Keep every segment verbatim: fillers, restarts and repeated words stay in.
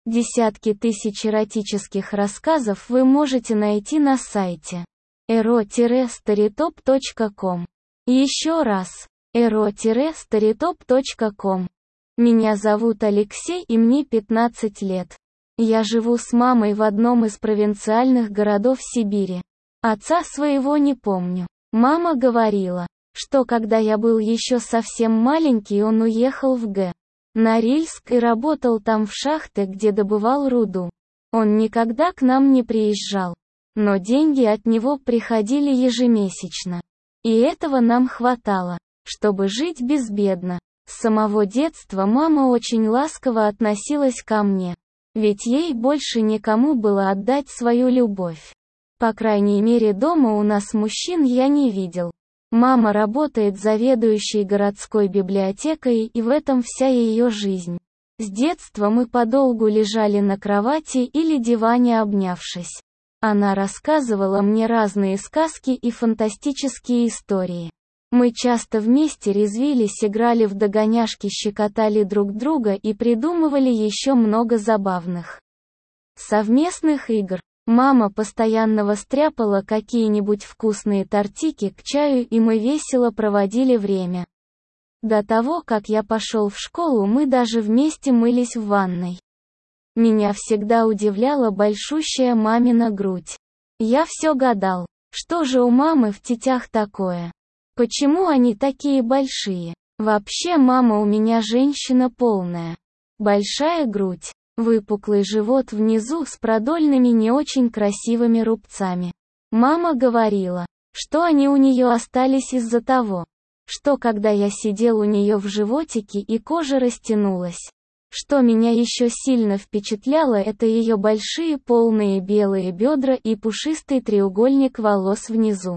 Десятки тысяч эротических рассказов вы можете найти на сайте эро старитоп точка ком. Еще раз, эро старитоп точка ком. Меня зовут Алексей и мне пятнадцать лет. Я живу с мамой в одном из провинциальных городов Сибири. Отца своего не помню. Мама говорила, что когда я был еще совсем маленький, он уехал в Г. Норильск и работал там в шахте, где добывал руду. Он никогда к нам не приезжал. Но деньги от него приходили ежемесячно. И этого нам хватало, чтобы жить безбедно. С самого детства мама очень ласково относилась ко мне. Ведь ей больше никому было отдать свою любовь. По крайней мере, дома у нас мужчин я не видел. Мама работает заведующей городской библиотекой, и в этом вся ее жизнь. С детства мы подолгу лежали на кровати или диване, обнявшись. Она рассказывала мне разные сказки и фантастические истории. Мы часто вместе резвились, играли в догоняшки, щекотали друг друга и придумывали еще много забавных совместных игр. Мама постоянно стряпала какие-нибудь вкусные тортики к чаю, и мы весело проводили время. До того, как я пошел в школу, мы даже вместе мылись в ванной. Меня всегда удивляла большущая мамина грудь. Я все гадал, что же у мамы в тетях такое? Почему они такие большие? Вообще мама у меня женщина полная. Большая грудь. Выпуклый живот внизу с продольными не очень красивыми рубцами. Мама говорила, что они у нее остались из-за того, что когда я сидел у нее в животике и кожа растянулась. Что меня еще сильно впечатляло, это ее большие полные белые бедра и пушистый треугольник волос внизу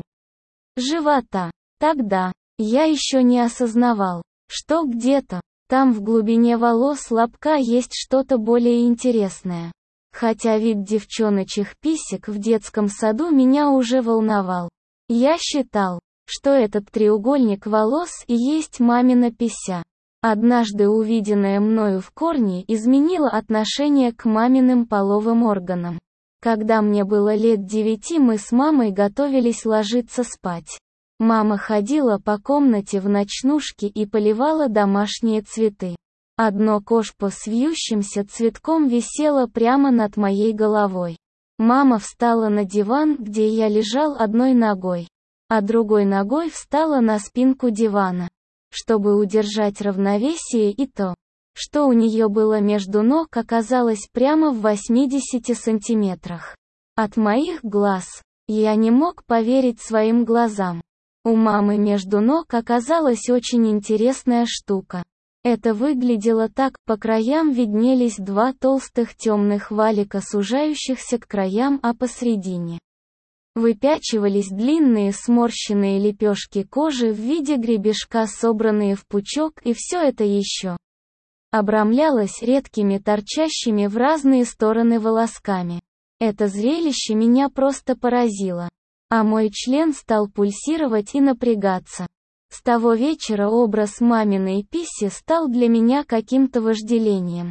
живота. Тогда я еще не осознавал, что где-то там в глубине волос лобка есть что-то более интересное. Хотя вид девчоночьих писек в детском саду меня уже волновал. Я считал, что этот треугольник волос и есть мамина пися. Однажды увиденное мною в корне изменило отношение к маминым половым органам. Когда мне было лет девяти, мы с мамой готовились ложиться спать. Мама ходила по комнате в ночнушке и поливала домашние цветы. Одно кошпо с вьющимся цветком висело прямо над моей головой. Мама встала на диван, где я лежал, одной ногой, а другой ногой встала на спинку дивана, чтобы удержать равновесие, и то, что у нее было между ног, оказалось прямо в восьмидесяти сантиметрах от моих глаз. Я не мог поверить своим глазам. У мамы между ног оказалась очень интересная штука. Это выглядело так: по краям виднелись два толстых темных валика, сужающихся к краям, а посредине выпячивались длинные сморщенные лепешки кожи в виде гребешка, собранные в пучок, и все это еще обрамлялось редкими торчащими в разные стороны волосками. Это зрелище меня просто поразило. А мой член стал пульсировать и напрягаться. С того вечера образ маминой писи стал для меня каким-то вожделением.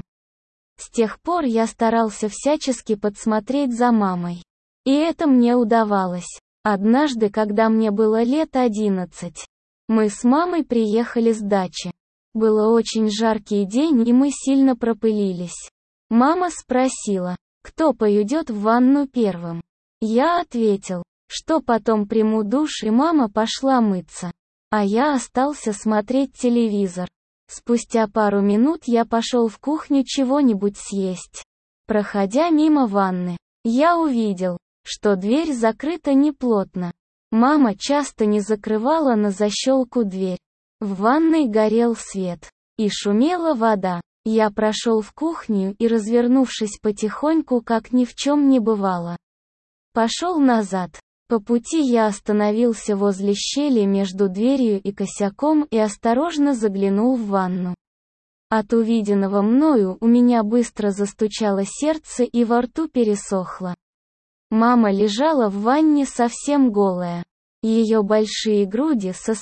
С тех пор я старался всячески подсмотреть за мамой. И это мне удавалось. Однажды, когда мне было лет одиннадцать, мы с мамой приехали с дачи. Было очень жаркий день, и мы сильно пропылились. Мама спросила, кто пойдет в ванну первым. Я ответил, что потом приму душ, и мама пошла мыться. А я остался смотреть телевизор. Спустя пару минут я пошел в кухню чего-нибудь съесть. Проходя мимо ванны, я увидел, что дверь закрыта неплотно. Мама часто не закрывала на защелку дверь. В ванной горел свет, и шумела вода. Я прошел в кухню и, развернувшись потихоньку, как ни в чем не бывало, пошел назад. По пути я остановился возле щели между дверью и косяком и осторожно заглянул в ванну. От увиденного мною у меня быстро застучало сердце и во рту пересохло. Мама лежала в ванне совсем голая. Ее большие груди со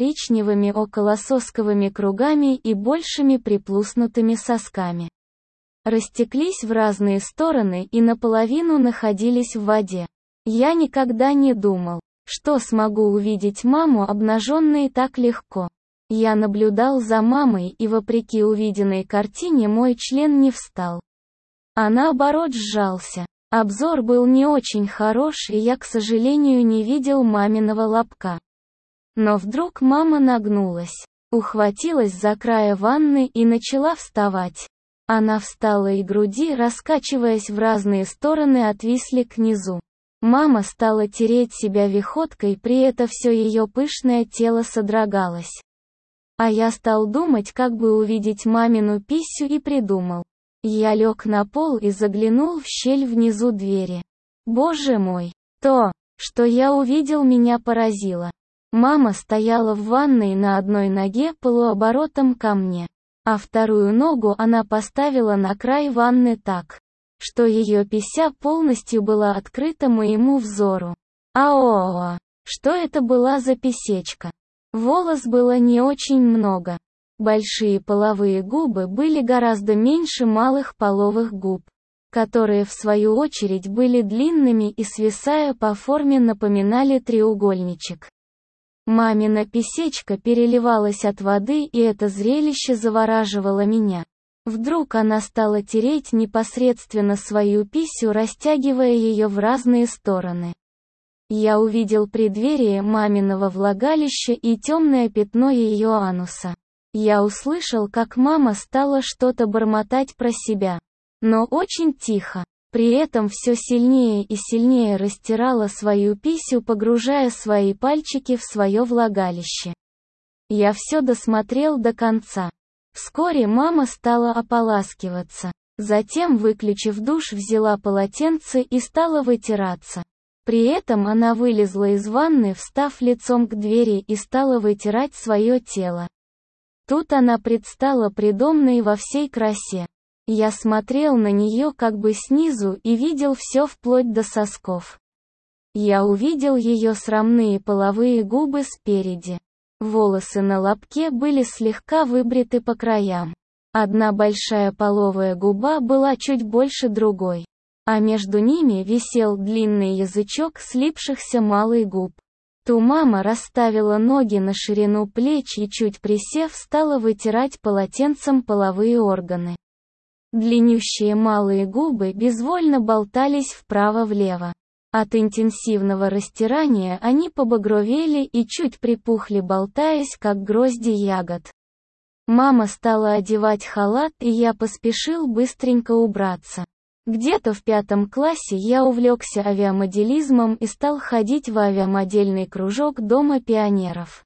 светло-коричневыми околососковыми кругами и большими приплюснутыми сосками растеклись в разные стороны и наполовину находились в воде. Я никогда не думал, что смогу увидеть маму обнаженной так легко. Я наблюдал за мамой, и вопреки увиденной картине мой член не встал, а наоборот сжался. Обзор был не очень хорош, и я, к сожалению, не видел маминого лобка. Но вдруг мама нагнулась, ухватилась за край ванны и начала вставать. Она встала, и груди, раскачиваясь в разные стороны, отвисли к низу. Мама стала тереть себя виходкой, при этом все ее пышное тело содрогалось. А я стал думать, как бы увидеть мамину писю, и придумал. Я лег на пол и заглянул в щель внизу двери. Боже мой! То, что я увидел, меня поразило. Мама стояла в ванной на одной ноге полуоборотом ко мне, а вторую ногу она поставила на край ванны так, что ее пися полностью была открыта моему взору. Аоо! Что это была за писечка? Волос было не очень много. Большие половые губы были гораздо меньше малых половых губ, которые в свою очередь были длинными и, свисая по форме, напоминали треугольничек. Мамина писечка переливалась от воды, и это зрелище завораживало меня. Вдруг она стала тереть непосредственно свою писю, растягивая ее в разные стороны. Я увидел преддверие маминого влагалища и темное пятно ее ануса. Я услышал, как мама стала что-то бормотать про себя, но очень тихо. При этом все сильнее и сильнее растирала свою писю, погружая свои пальчики в свое влагалище. Я все досмотрел до конца. Вскоре мама стала ополаскиваться. Затем, выключив душ, взяла полотенце и стала вытираться. При этом она вылезла из ванны, встав лицом к двери, и стала вытирать свое тело. Тут она предстала предо мной во всей красе. Я смотрел на нее как бы снизу и видел все вплоть до сосков. Я увидел ее срамные половые губы спереди. Волосы на лобке были слегка выбриты по краям. Одна большая половая губа была чуть больше другой, а между ними висел длинный язычок слипшихся малых губ. Ту мама расставила ноги на ширину плеч и, чуть присев, стала вытирать полотенцем половые органы. Длиннющие малые губы безвольно болтались вправо-влево. От интенсивного растирания они побагровели и чуть припухли, болтаясь, как грозди ягод. Мама стала одевать халат, и я поспешил быстренько убраться. Где-то в пятом классе я увлекся авиамоделизмом и стал ходить в авиамодельный кружок Дома пионеров.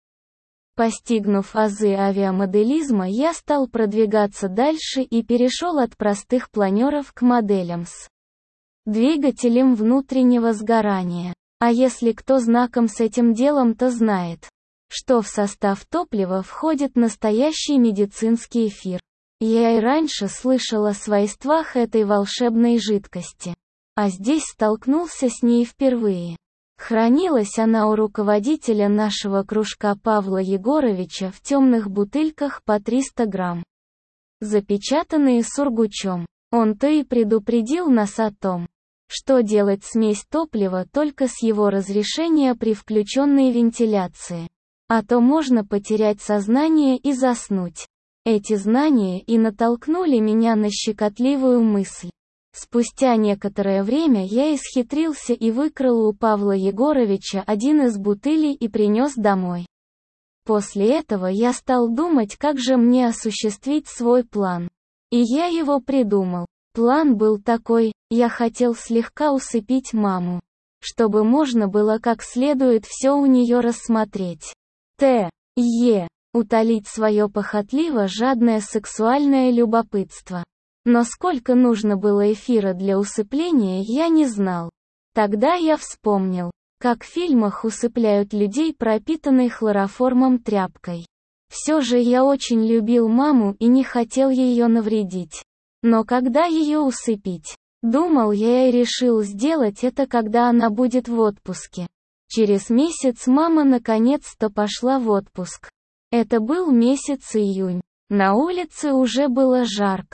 Постигнув азы авиамоделизма, я стал продвигаться дальше и перешел от простых планеров к моделям с двигателем внутреннего сгорания. А если кто знаком с этим делом, то знает, что в состав топлива входит настоящий медицинский эфир. Я и раньше слышал о свойствах этой волшебной жидкости, а здесь столкнулся с ней впервые. Хранилась она у руководителя нашего кружка Павла Егоровича в темных бутыльках по триста грамм, запечатанные сургучом. Он-то и предупредил нас о том, что делать смесь топлива только с его разрешения при включенной вентиляции, а то можно потерять сознание и заснуть. Эти знания и натолкнули меня на щекотливую мысль. Спустя некоторое время я исхитрился и выкрал у Павла Егоровича один из бутылей и принес домой. После этого я стал думать, как же мне осуществить свой план. И я его придумал. План был такой: я хотел слегка усыпить маму, чтобы можно было как следует все у нее рассмотреть. Т. Е. Утолить свое похотливо жадное сексуальное любопытство. Но сколько нужно было эфира для усыпления, я не знал. Тогда я вспомнил, как в фильмах усыпляют людей пропитанной хлороформом тряпкой. Все же я очень любил маму и не хотел ее навредить. Но когда ее усыпить? Думал я и решил сделать это, когда она будет в отпуске. Через месяц мама наконец-то пошла в отпуск. Это был месяц июнь. На улице уже было жарко.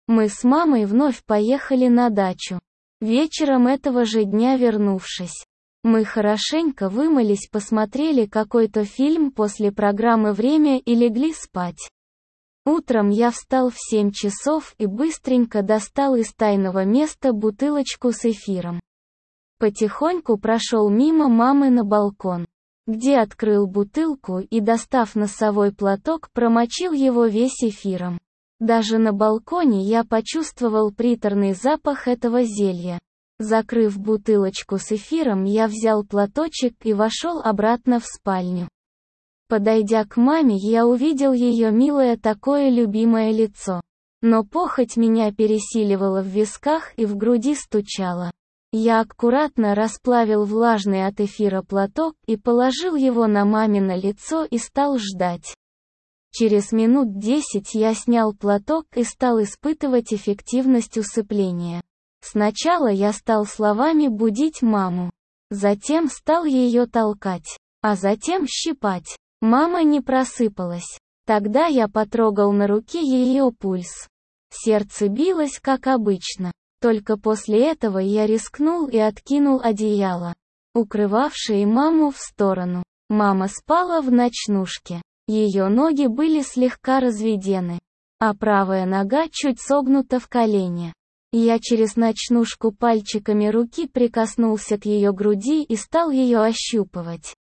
Мы с мамой вновь поехали на дачу. Вечером этого же дня вернувшись, мы хорошенько вымылись, посмотрели какой-то фильм после программы «Время» и легли спать. Утром я встал в семь часов и быстренько достал из тайного места бутылочку с эфиром. Потихоньку прошел мимо мамы на балкон, где открыл бутылку и, достав носовой платок, промочил его весь эфиром. Даже на балконе я почувствовал приторный запах этого зелья. Закрыв бутылочку с эфиром, я взял платочек и вошел обратно в спальню. Подойдя к маме, я увидел ее милое такое любимое лицо. Но похоть меня пересиливала в висках и в груди стучала. Я аккуратно расплавил влажный от эфира платок и положил его на мамино лицо и стал ждать. Через минут десять я снял платок и стал испытывать эффективность усыпления. Сначала я стал словами будить маму. Затем стал ее толкать. А затем щипать. Мама не просыпалась. Тогда я потрогал на руке ее пульс. Сердце билось как обычно. Только после этого я рискнул и откинул одеяло, укрывавшее маму, в сторону. Мама спала в ночнушке. Ее ноги были слегка разведены, а правая нога чуть согнута в колене. Я через ночнушку пальчиками руки прикоснулся к ее груди и стал ее ощупывать.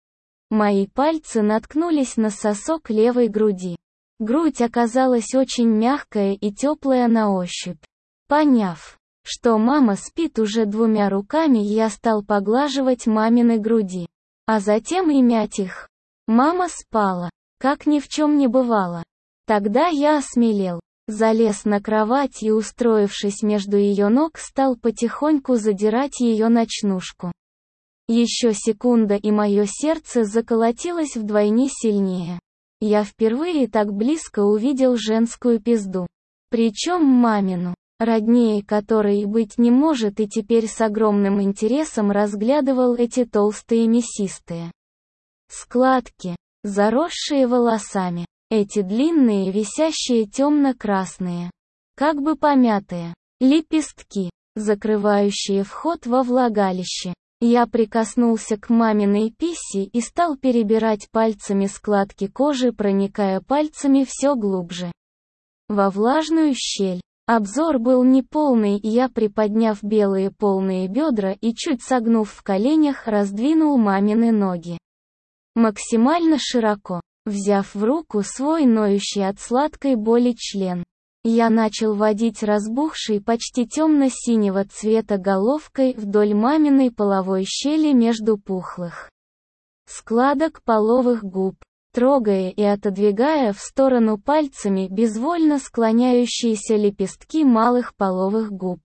Мои пальцы наткнулись на сосок левой груди. Грудь оказалась очень мягкая и теплая на ощупь. Поняв, что мама спит уже двумя руками, я стал поглаживать мамины груди, а затем и мять их. Мама спала, как ни в чем не бывало. Тогда я осмелел. Залез на кровать и, устроившись между ее ног, стал потихоньку задирать ее ночнушку. Еще секунда, и мое сердце заколотилось вдвойне сильнее. Я впервые так близко увидел женскую пизду. Причем мамину, роднее которой и быть не может, и теперь с огромным интересом разглядывал эти толстые мясистые складки, заросшие волосами. Эти длинные, висящие темно-красные, как бы помятые, лепестки, закрывающие вход во влагалище. Я прикоснулся к маминой писсе и стал перебирать пальцами складки кожи, проникая пальцами все глубже во влажную щель. Обзор был неполный, и я, приподняв белые полные бедра и чуть согнув в коленях, раздвинул мамины ноги максимально широко. Взяв в руку свой ноющий от сладкой боли член, я начал водить разбухшей, почти темно-синего цвета головкой вдоль маминой половой щели между пухлых складок половых губ, трогая и отодвигая в сторону пальцами безвольно склоняющиеся лепестки малых половых губ.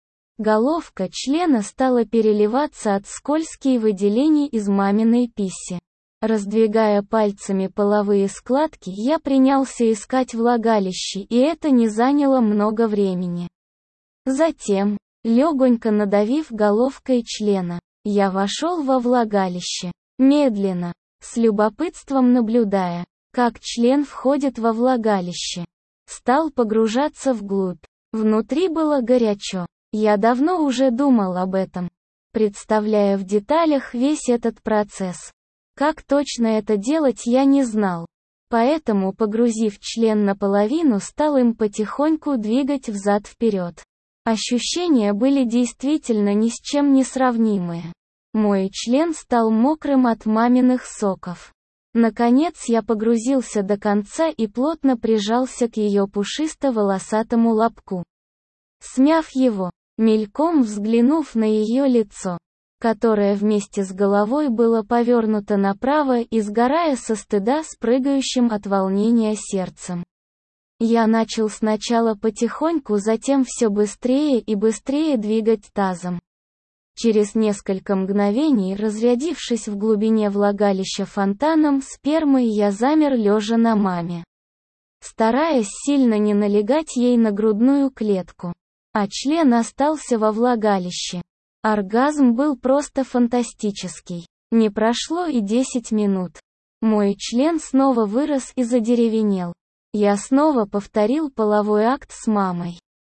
Головка члена стала переливаться от скользких выделений из маминой писси. Раздвигая пальцами половые складки, я принялся искать влагалище, и это не заняло много времени. Затем, легонько надавив головкой члена, я вошел во влагалище, медленно, с любопытством наблюдая, как член входит во влагалище. Стал погружаться вглубь. Внутри было горячо. Я давно уже думал об этом, представляя в деталях весь этот процесс. Как точно это делать, я не знал. Поэтому, погрузив член наполовину, стал им потихоньку двигать взад-вперед. Ощущения были действительно ни с чем не сравнимые. Мой член стал мокрым от маминых соков. Наконец я погрузился до конца и плотно прижался к ее пушисто-волосатому лобку. Смяв его, мельком взглянув на ее лицо, которое вместе с головой было повернуто направо и, сгорая со стыда, с прыгающим от волнения сердцем, я начал сначала потихоньку, затем все быстрее и быстрее двигать тазом. Через несколько мгновений, разрядившись в глубине влагалища фонтаном спермы, я замер лежа на маме, стараясь сильно не налегать ей на грудную клетку, а член остался во влагалище. Оргазм был просто фантастический. Не прошло и десять минут. Мой член снова вырос и задеревенел. Я снова повторил половой акт с мамой.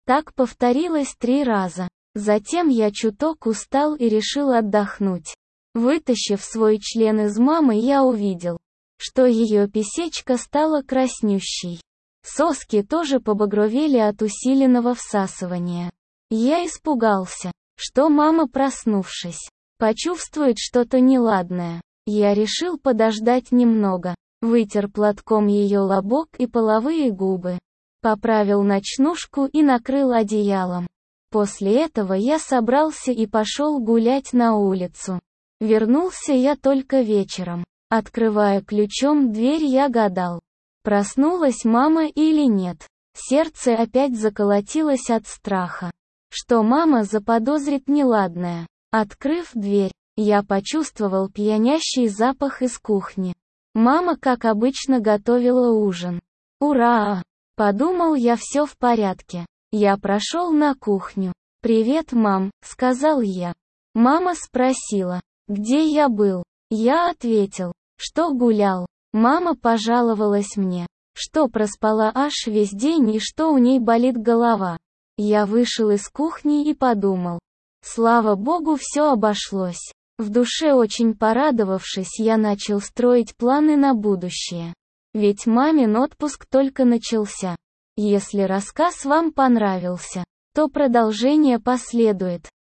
Так повторилось три раза. Затем я чуток устал и решил отдохнуть. Вытащив свой член из мамы, я увидел, что ее писечка стала краснющей. Соски тоже побагровели от усиленного всасывания. Я испугался, что мама, проснувшись, почувствует что-то неладное. Я решил подождать немного, вытер платком ее лобок и половые губы, поправил ночнушку и накрыл одеялом. После этого я собрался и пошел гулять на улицу. Вернулся я только вечером. Открывая ключом дверь, я гадал, проснулась мама или нет. Сердце опять заколотилось от страха, что мама заподозрит неладное. Открыв дверь, я почувствовал пьянящий запах из кухни. Мама, как обычно, готовила ужин. «Ура!» — подумал я, все в порядке. Я прошел на кухню. «Привет, мам», — сказал я. Мама спросила, где я был. Я ответил, что гулял. Мама пожаловалась мне, что проспала аж весь день и что у ней болит голова. Я вышел из кухни и подумал, слава богу, все обошлось. В душе очень порадовавшись, я начал строить планы на будущее. Ведь мамин отпуск только начался. Если рассказ вам понравился, то продолжение последует.